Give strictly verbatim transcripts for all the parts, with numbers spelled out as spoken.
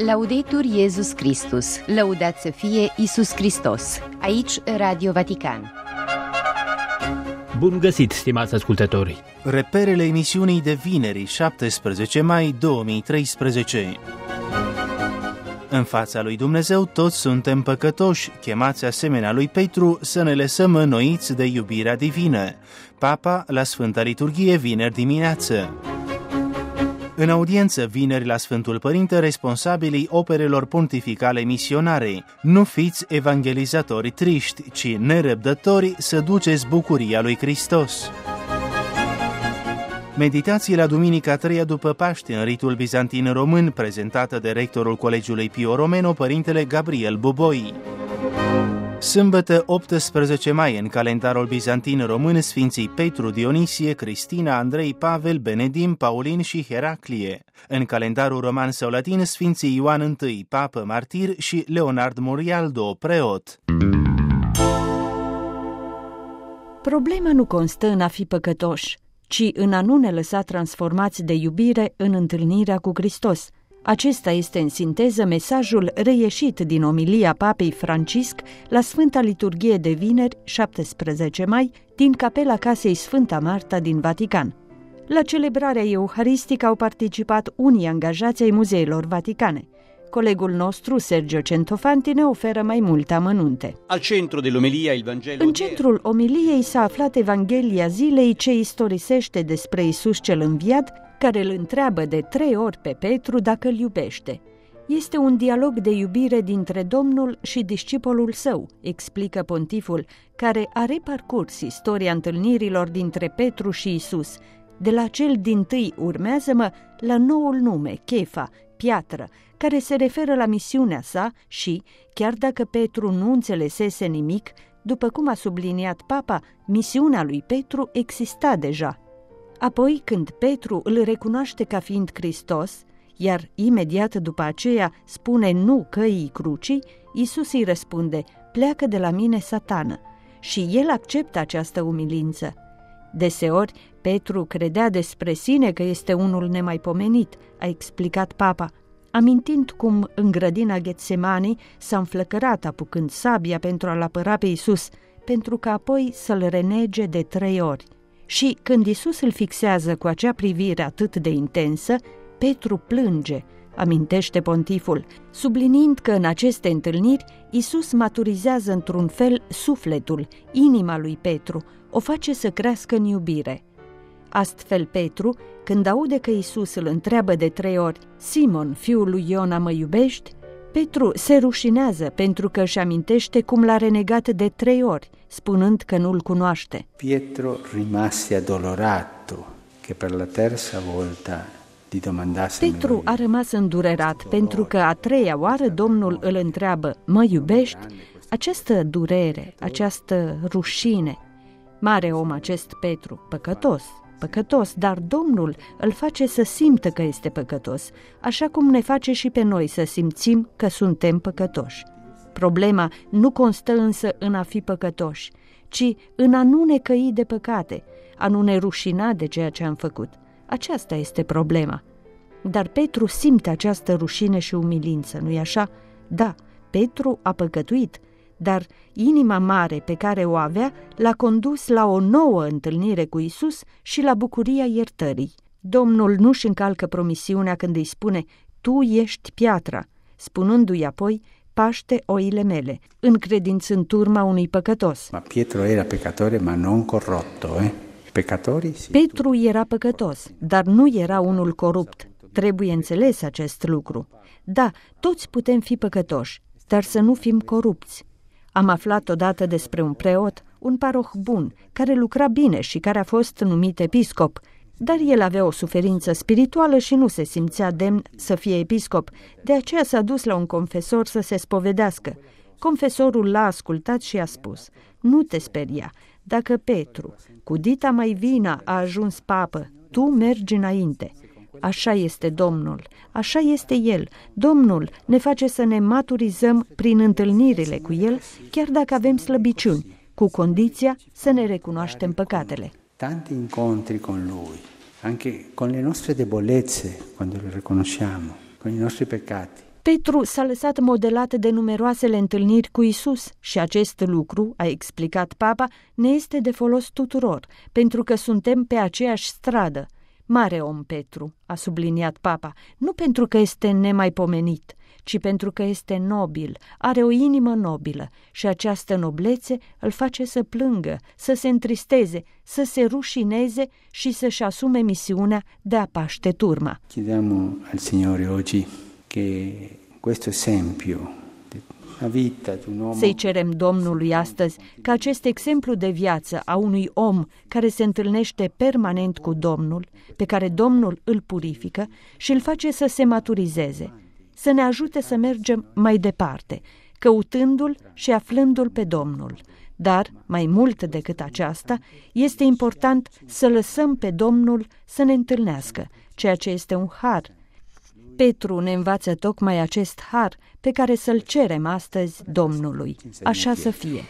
Laudetur Iesus Christus, lăudat să fie Iisus Hristos. Aici Radio Vatican. Bun găsit, stimați ascultători! Reperele emisiunii de vineri, șaptesprezece mai două mii treisprezece. În fața lui Dumnezeu toți suntem păcătoși, chemați asemenea lui Petru să ne lăsăm înnoiți de iubirea divină. Papa la Sfânta Liturghie vineri dimineață. În audiență vineri la Sfântul Părinte responsabilii operelor pontificale misionare. Nu fiți evangelizatori triști, ci nerăbdători să duceți bucuria lui Hristos. Meditații la Duminica a treia după Paște în ritul bizantin român, prezentată de rectorul Colegiului Pio Romeno, Părintele Gabriel Buboi. Sâmbătă optsprezece mai, în calendarul bizantin român, Sfinții Petru, Dionisie, Cristina, Andrei, Pavel, Benedim, Paulin și Heraclie. În calendarul roman sau latin, Sfinții Ioan I, papă martir, și Leonard Morialdo, preot. Problema nu constă în a fi păcătoși, ci în a nu ne lăsa transformați de iubire în întâlnirea cu Hristos. Acesta este în sinteză mesajul reieșit din omilia Papei Francisc la Sfânta Liturghie de vineri, șaptesprezece mai, din capela Casei Sfânta Marta din Vatican. La celebrarea euharistică au participat unii angajați ai muzeilor vaticane. Colegul nostru, Sergio Centofanti, ne oferă mai multe amănunte. Al centru dell'omelia il Vangelo. În centrul omiliei s-a aflat Evanghelia zilei ce istorisește despre Iisus cel înviat, care îl întreabă de trei ori pe Petru dacă îl iubește. Este un dialog de iubire dintre Domnul și discipolul său, explică pontiful, care a reparcurs istoria întâlnirilor dintre Petru și Iisus, de la cel dintâi urmează-mă la noul nume, Chefa, piatră, care se referă la misiunea sa și, chiar dacă Petru nu înțelesese nimic, după cum a subliniat Papa, misiunea lui Petru exista deja. Apoi, când Petru îl recunoaște ca fiind Hristos, iar imediat după aceea spune nu căii crucii, Iisus îi răspunde, pleacă de la mine, Satană, și el acceptă această umilință. Deseori, Petru credea despre sine că este unul nemaipomenit, a explicat Papa, amintind cum în grădina Ghetsemani s-a înflăcărat apucând sabia pentru a-l apăra pe Iisus, pentru că apoi să-l renege de trei ori. Și când Iisus îl fixează cu acea privire atât de intensă, Petru plânge, amintește pontiful, subliniind că în aceste întâlniri Iisus maturizează într-un fel sufletul, inima lui Petru, o face să crească în iubire. Astfel Petru, când aude că Iisus îl întreabă de trei ori, Simon, fiul lui Iona, mă iubești? Petru se rușinează pentru că își amintește cum l-a renegat de trei ori, spunând că nu-l cunoaște. Pietro rimase addolorato che per la terza volta gli domandasse. Petru a rămas îndurerat pentru că a treia oară Domnul îl întreabă, mă iubești? Această durere, această rușine. Mare om acest Petru, păcătos, păcătos, dar Domnul îl face să simtă că este păcătos, așa cum ne face și pe noi să simțim că suntem păcătoși. Problema nu constă însă în a fi păcătoși, ci în a nu ne căi de păcate, a nu ne rușina de ceea ce am făcut. Aceasta este problema. Dar Petru simte această rușine și umilință, nu-i așa? Da, Petru a păcătuit, dar inima mare pe care o avea l-a condus la o nouă întâlnire cu Iisus și la bucuria iertării. Domnul nu-și încalcă promisiunea când îi spune, tu ești piatra, spunându-i apoi, paște oile mele, încredințând turma unui păcătos. Ma Pietro era peccatore, ma non corrotto, eh? Peccatori, sì. Petru era păcătos, dar nu era unul corupt. Trebuie înțeles acest lucru. Da, toți putem fi păcătoși, dar să nu fim corupți. Am aflat odată despre un preot, un paroh bun, care lucra bine și care a fost numit episcop, dar el avea o suferință spirituală și nu se simțea demn să fie episcop, de aceea s-a dus la un confesor să se spovedească. Confesorul l-a ascultat și a spus, nu te speria, dacă Petru, cu dita mai vina, a ajuns papă, tu mergi înainte. Așa este Domnul, așa este El. Domnul ne face să ne maturizăm prin întâlnirile cu El, chiar dacă avem slăbiciuni, cu condiția să ne recunoaștem păcatele. Tanti incontri con Lui, anche con le nostre debolezze, quando le riconosciamo, con i nostri peccati. Petru s-a lăsat modelat de numeroasele întâlniri cu Isus și acest lucru, a explicat Papa, ne este de folos tuturor, pentru că suntem pe aceeași stradă. Mare om Petru, a subliniat Papa, nu pentru că este nemaipomenit, ci pentru că este nobil, are o inimă nobilă și această noblețe îl face să plângă, să se întristeze, să se rușineze și să-și asume misiunea de a paște turma. Chiediamo al Signore oggi che questo esempio la vita di un uomo. Să-i cerem Domnului astăzi că acest exemplu de viață a unui om care se întâlnește permanent cu Domnul, pe care Domnul îl purifică și îl face să se maturizeze, să ne ajute să mergem mai departe, căutându-l și aflându-l pe Domnul. Dar, mai mult decât aceasta, este important să lăsăm pe Domnul să ne întâlnească, ceea ce este un har. Petru ne învață tocmai acest har pe care să-l cerem astăzi Domnului. Așa să fie.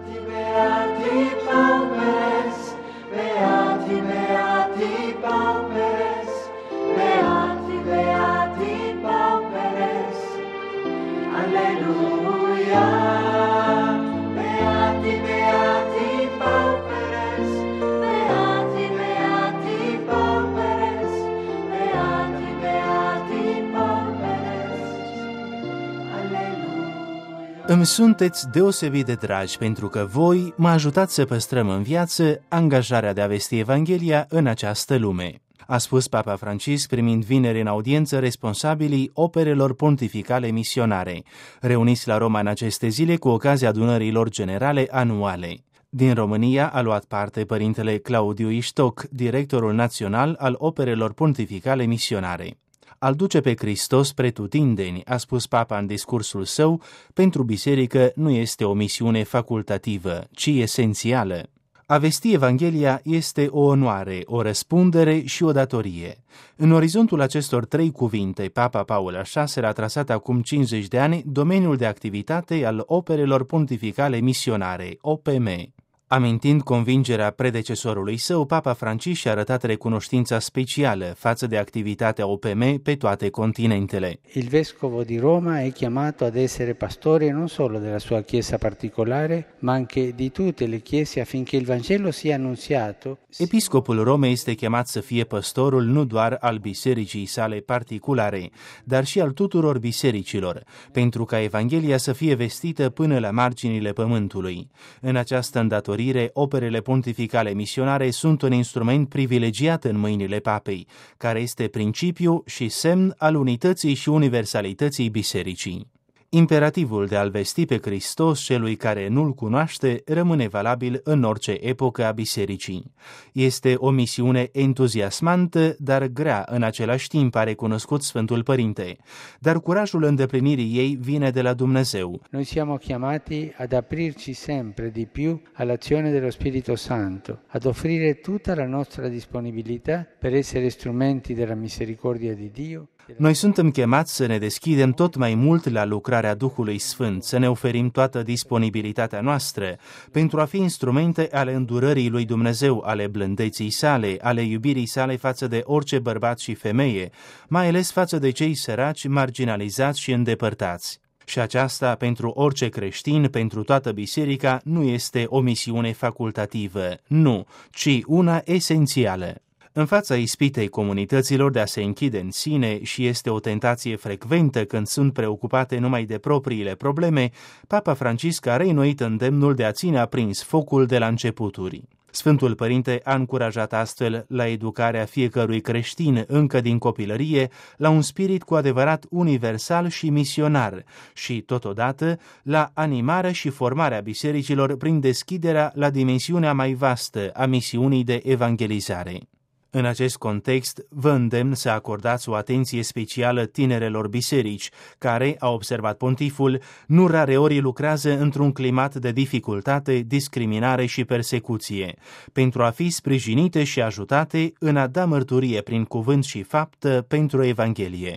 Îmi sunteți deosebit de dragi pentru că voi mă ajutați să păstrăm în viață angajarea de a vesti Evanghelia în această lume, a spus Papa Francisc primind vineri în audiență responsabilii operelor pontificale misionare, reuniți la Roma în aceste zile cu ocazia adunărilor generale anuale. Din România a luat parte părintele Claudiu Iștoc, directorul național al operelor pontificale misionare. Al duce pe Hristos pretutindeni, a spus Papa în discursul său, pentru biserică nu este o misiune facultativă, ci esențială. A vesti Evanghelia este o onoare, o răspundere și o datorie. În orizontul acestor trei cuvinte, Papa Paul al șaselea a trasat acum cincizeci de ani domeniul de activitate al operelor pontificale misionare, O P M. Amintind convingerea predecesorului său, Papa Francisc și-a arătat recunoștința specială față de activitatea O P M pe toate continentele. Il vescovo di Roma è chiamato ad essere pastore non solo della sua chiesa particolare, ma anche di tutte le chiese affinché il Vangelo sia annunziato. Episcopul Romei este chemat să fie păstorul nu doar al bisericii sale particulare, dar și al tuturor bisericilor, pentru ca Evanghelia să fie vestită până la marginile pământului. În această îndatorire, operele pontificale misionare sunt un instrument privilegiat în mâinile papei, care este principiu și semn al unității și universalității bisericii. Imperativul de a-L vesti pe Hristos celui care nu-L cunoaște rămâne valabil în orice epocă a bisericii. Este o misiune entuziasmantă, dar grea în același timp, a recunoscut Sfântul Părinte, dar curajul îndeplinirii ei vine de la Dumnezeu. Noi siamo chiamati ad aprirci sempre di più all'azione dello Spirito Santo, ad offrire tutta la nostra disponibilità per essere strumenti della misericordia di Dio. Noi suntem chemați să ne deschidem tot mai mult la lucrarea Duhului Sfânt, să ne oferim toată disponibilitatea noastră pentru a fi instrumente ale îndurării lui Dumnezeu, ale blândeții sale, ale iubirii sale față de orice bărbat și femeie, mai ales față de cei săraci, marginalizați și îndepărtați. Și aceasta, pentru orice creștin, pentru toată biserica, nu este o misiune facultativă, nu, ci una esențială. În fața ispitei comunităților de a se închide în sine și este o tentație frecventă când sunt preocupate numai de propriile probleme, Papa Francisc a reînnoit îndemnul de a ține aprins focul de la începuturi. Sfântul Părinte a încurajat astfel la educarea fiecărui creștin încă din copilărie la un spirit cu adevărat universal și misionar și, totodată, la animarea și formarea bisericilor prin deschiderea la dimensiunea mai vastă a misiunii de evangelizare. În acest context, vă îndemn să acordați o atenție specială tinerelor biserici, care, a observat pontiful, nu rareori lucrează într-un climat de dificultate, discriminare și persecuție, pentru a fi sprijinite și ajutate în a da mărturie prin cuvânt și faptă pentru Evanghelie.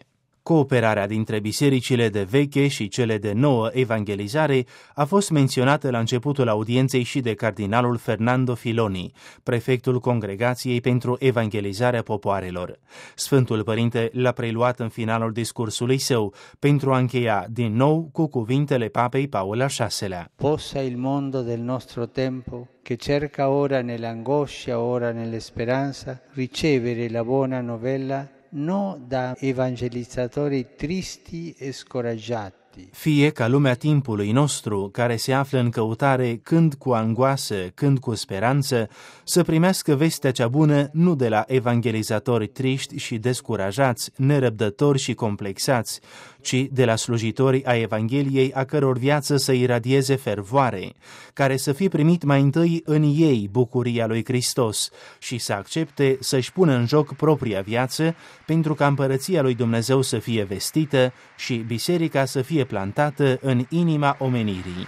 Cooperarea dintre bisericile de veche și cele de nouă evangelizare a fost menționată la începutul audienței și de cardinalul Fernando Filoni, prefectul Congregației pentru Evangelizarea Popoarelor. Sfântul Părinte l-a preluat în finalul discursului său pentru a încheia din nou cu cuvintele Papei Paul al șaselea. Possa il mondo del nostro tempo, che cerca ora nell'angoscia, ora nell'esperanza, ricevere la buona novella no da evangelizzatori tristi e scoraggiati. Fie ca lumea timpului nostru, care se află în căutare când cu angoasă, când cu speranță, să primească vestea cea bună nu de la evangelizatori triști și descurajați, nerăbdători și complexați, ci de la slujitori a Evangheliei a căror viață să iradieze fervoare, care să fie primit mai întâi în ei bucuria lui Hristos și să accepte să-și pună în joc propria viață pentru ca împărăția lui Dumnezeu să fie vestită și biserica să fie plantată în inima omenirii.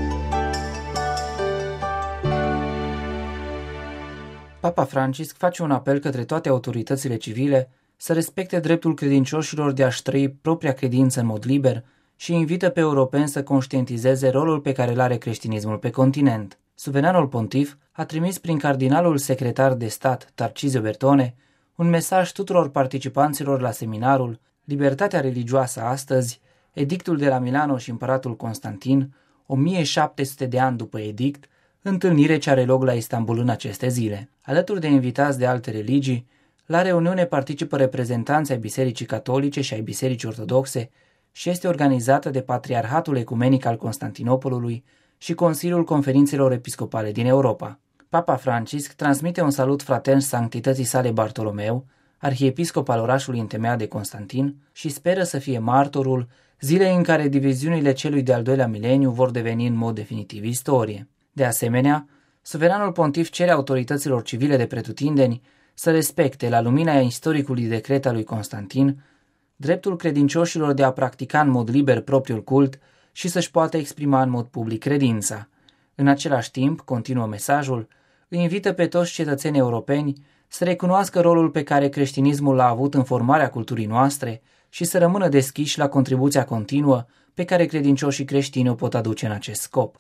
Papa Francisc face un apel către toate autoritățile civile să respecte dreptul credincioșilor de a-și trăi propria credință în mod liber și invită pe europeni să conștientizeze rolul pe care îl are creștinismul pe continent. Suveranul pontif a trimis prin cardinalul secretar de stat Tarcisio Bertone un mesaj tuturor participanților la seminarul Libertatea religioasă astăzi, Edictul de la Milano și Împăratul Constantin, o mie șapte sute de ani după edict, întâlnire ce are loc la Istanbul în aceste zile. Alături de invitați de alte religii, la reuniune participă reprezentanții ai Bisericii Catolice și ai Bisericii Ortodoxe și este organizată de Patriarhatul Ecumenic al Constantinopolului și Consiliul Conferințelor Episcopale din Europa. Papa Francisc transmite un salut fratern sanctității sale Bartolomeu, arhiepiscop al orașului întemeiat de Constantin, și speră să fie martorul zilei în care diviziunile celui de-al doilea mileniu vor deveni în mod definitiv istorie. De asemenea, suveranul pontif cere autorităților civile de pretutindeni să respecte, la lumina istoricului decret al lui Constantin, dreptul credincioșilor de a practica în mod liber propriul cult și să-și poată exprima în mod public credința. În același timp, continuă mesajul, îi invită pe toți cetățenii europeni să recunoască rolul pe care creștinismul l-a avut în formarea culturii noastre și să rămână deschiși la contribuția continuă pe care credincioșii creștini o pot aduce în acest scop.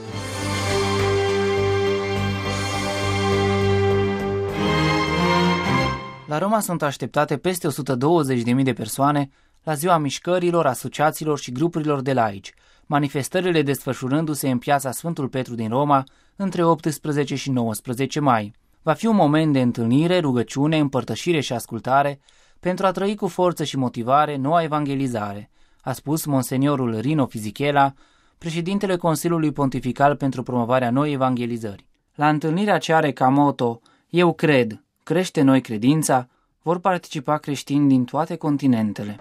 La Roma sunt așteptate peste o sută douăzeci de mii de persoane la ziua mișcărilor, asociațiilor și grupurilor de laici, manifestările desfășurându-se în piața Sfântul Petru din Roma între optsprezece și nouăsprezece mai. Va fi un moment de întâlnire, rugăciune, împărtășire și ascultare pentru a trăi cu forță și motivare noua evangelizare, a spus monseniorul Rino Fisichella, președintele Consiliului Pontifical pentru promovarea noii evangelizări. La întâlnirea ce are ca moto Eu cred, crește noi credința, vor participa creștini din toate continentele.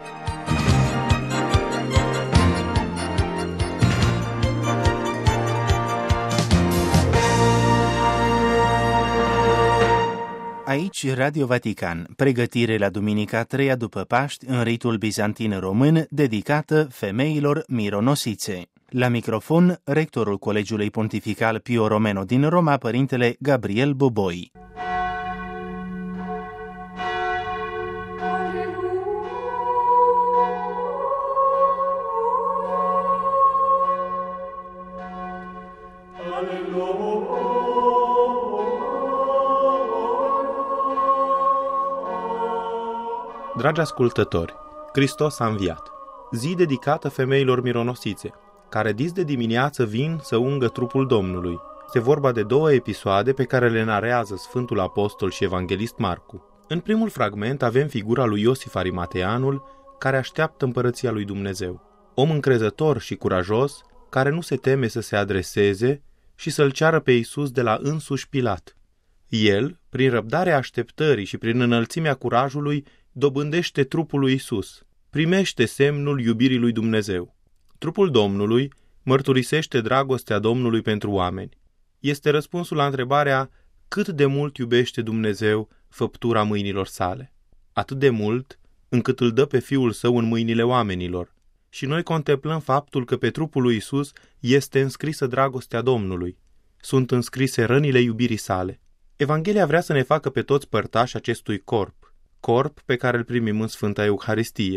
Aici Radio Vatican, pregătire la Duminica a treia după Paști în ritul bizantin român dedicată femeilor mironosițe. La microfon, rectorul Colegiului Pontifical Pio Romano din Roma, părintele Gabriel Boboi. Dragi ascultători, Hristos a înviat. Zi dedicată femeilor mironosițe, care dis de dimineață vin să ungă trupul Domnului. Este vorba de două episoade pe care le narează Sfântul Apostol și Evanghelist Marcu. În primul fragment avem figura lui Iosif Arimateanul, care așteaptă împărăția lui Dumnezeu. Om încrezător și curajos, care nu se teme să se adreseze și să-l ceară pe Iisus de la însuși Pilat. El, prin răbdarea așteptării și prin înălțimea curajului, dobândește trupul lui Iisus, primește semnul iubirii lui Dumnezeu. Trupul Domnului mărturisește dragostea Domnului pentru oameni. Este răspunsul la întrebarea cât de mult iubește Dumnezeu făptura mâinilor sale. Atât de mult încât îl dă pe Fiul Său în mâinile oamenilor. Și noi contemplăm faptul că pe trupul lui Iisus este înscrisă dragostea Domnului. Sunt înscrise rănile iubirii sale. Evanghelia vrea să ne facă pe toți părtași acestui corp, corp pe care îl primim în Sfânta Euharistie.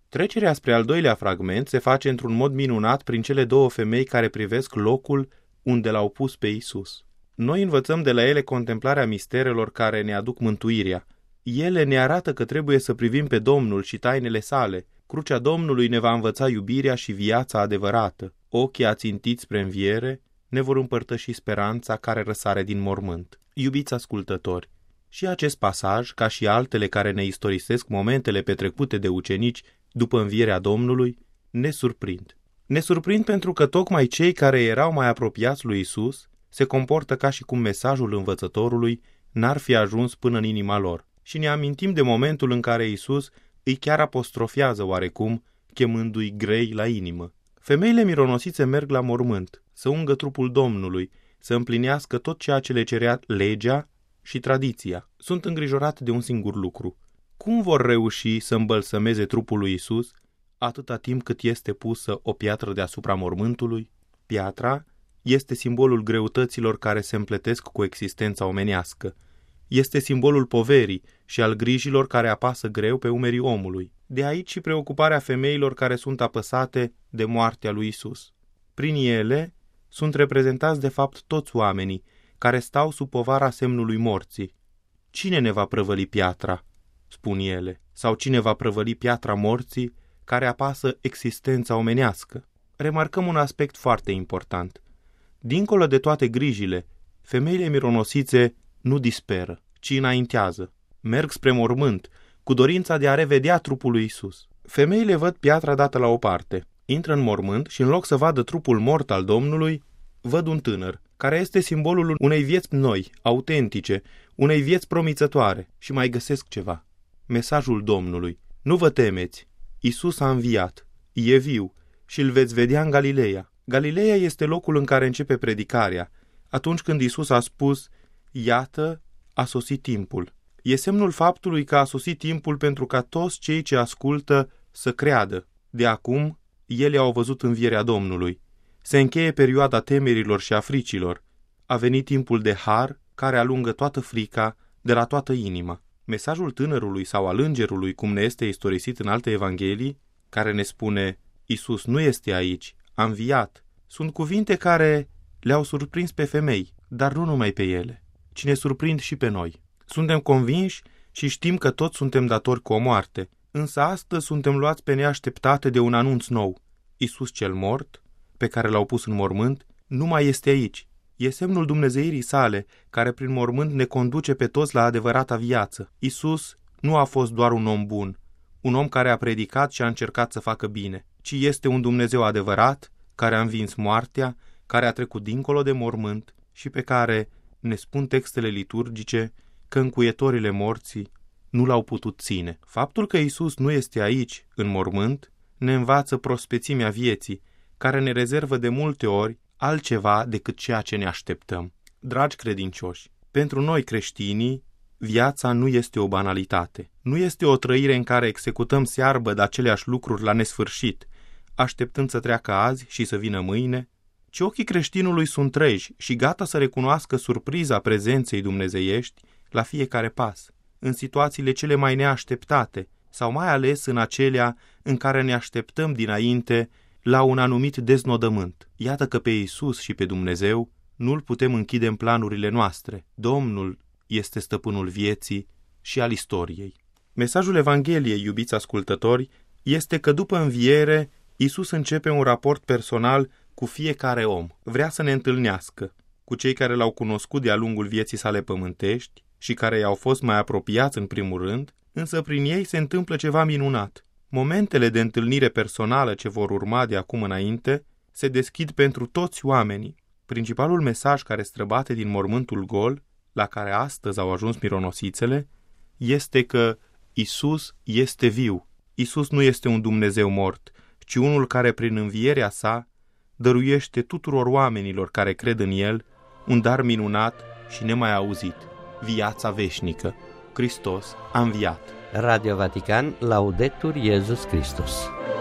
Trecerea spre al doilea fragment se face într-un mod minunat prin cele două femei care privesc locul unde l-au pus pe Iisus. Noi învățăm de la ele contemplarea misterelor care ne aduc mântuirea. Ele ne arată că trebuie să privim pe Domnul și tainele sale. Crucea Domnului ne va învăța iubirea și viața adevărată. Ochii ațintiți spre înviere ne vor împărtăși speranța care răsare din mormânt. Iubiți ascultători, și acest pasaj, ca și altele care ne istorisesc momentele petrecute de ucenici după învierea Domnului, ne surprind. Ne surprind pentru că tocmai cei care erau mai apropiați lui Isus se comportă ca și cum mesajul învățătorului n-ar fi ajuns până în inima lor. Și ne amintim de momentul în care Isus îi chiar apostrofează oarecum, chemându-i grei la inimă. Femeile mironosițe merg la mormânt, să ungă trupul Domnului, să împlinească tot ceea ce le cerea legea și tradiția. Sunt îngrijorate de un singur lucru. Cum vor reuși să îmbălsămeze trupul lui Isus atâta timp cât este pusă o piatră deasupra mormântului? Piatra este simbolul greutăților care se împletesc cu existența omenească. Este simbolul poverii și al grijilor care apasă greu pe umerii omului. De aici și preocuparea femeilor care sunt apăsate de moartea lui Isus. Prin ele sunt reprezentați de fapt toți oamenii care stau sub povara semnului morții. Cine ne va prăvăli piatra, spun ele, sau cine va prăvăli piatra morții care apasă existența omenească? Remarcăm un aspect foarte important. Dincolo de toate grijile, femeile mironosițe nu disperă, ci înaintează. Merg spre mormânt, cu dorința de a revedea trupul lui Isus. Femeile văd piatra dată la o parte, intră în mormânt și în loc să vadă trupul mort al Domnului, văd un tânăr, care este simbolul unei vieți noi, autentice, unei vieți promițătoare, și mai găsesc ceva. Mesajul Domnului. Nu vă temeți, Isus a înviat, e viu și îl veți vedea în Galileea. Galileea este locul în care începe predicarea, atunci când Isus a spus, iată, a sosit timpul. E semnul faptului că a sosit timpul pentru ca toți cei ce ascultă să creadă. De acum, ele au văzut învierea Domnului. Se încheie perioada temerilor și a fricilor. A venit timpul de har care alungă toată frica de la toată inima. Mesajul tânărului sau al îngerului, cum ne este istorisit în alte evanghelii, care ne spune, Isus nu este aici, a înviat, sunt cuvinte care le-au surprins pe femei, dar nu numai pe ele, ci ne surprind și pe noi. Suntem convinși și știm că toți suntem datori cu o moarte, însă astăzi suntem luați pe neașteptate de un anunț nou. Isus cel mort, pe care l-au pus în mormânt, nu mai este aici. E semnul dumnezeirii sale, care prin mormânt ne conduce pe toți la adevărata viață. Isus nu a fost doar un om bun, un om care a predicat și a încercat să facă bine, ci este un Dumnezeu adevărat, care a învins moartea, care a trecut dincolo de mormânt și pe care, ne spun textele liturgice, că încuietorile morții nu l-au putut ține. Faptul că Isus nu este aici, în mormânt, ne învață prospețimea vieții, care ne rezervă de multe ori altceva decât ceea ce ne așteptăm. Dragi credincioși, pentru noi creștinii, viața nu este o banalitate. Nu este o trăire în care executăm searbă de aceleași lucruri la nesfârșit, așteptând să treacă azi și să vină mâine, ci ochii creștinului sunt treji și gata să recunoască surpriza prezenței dumnezeiești la fiecare pas, în situațiile cele mai neașteptate sau mai ales în acelea în care ne așteptăm dinainte la un anumit deznodământ. Iată că pe Iisus și pe Dumnezeu nu-L putem închide în planurile noastre. Domnul este stăpânul vieții și al istoriei. Mesajul Evangheliei, iubiți ascultători, este că după înviere, Iisus începe un raport personal cu fiecare om. Vrea să ne întâlnească cu cei care l-au cunoscut de-a lungul vieții sale pământești și care i-au fost mai apropiați în primul rând, însă prin ei se întâmplă ceva minunat. Momentele de întâlnire personală ce vor urma de acum înainte se deschid pentru toți oamenii. Principalul mesaj care străbate din mormântul gol, la care astăzi au ajuns mironosițele, este că Isus este viu. Isus nu este un Dumnezeu mort, ci unul care prin învierea sa dăruiește tuturor oamenilor care cred în El un dar minunat și nemai auzit, viața veșnică. Hristos a înviat. Radio Vatican, Laudetur Jesus Christus.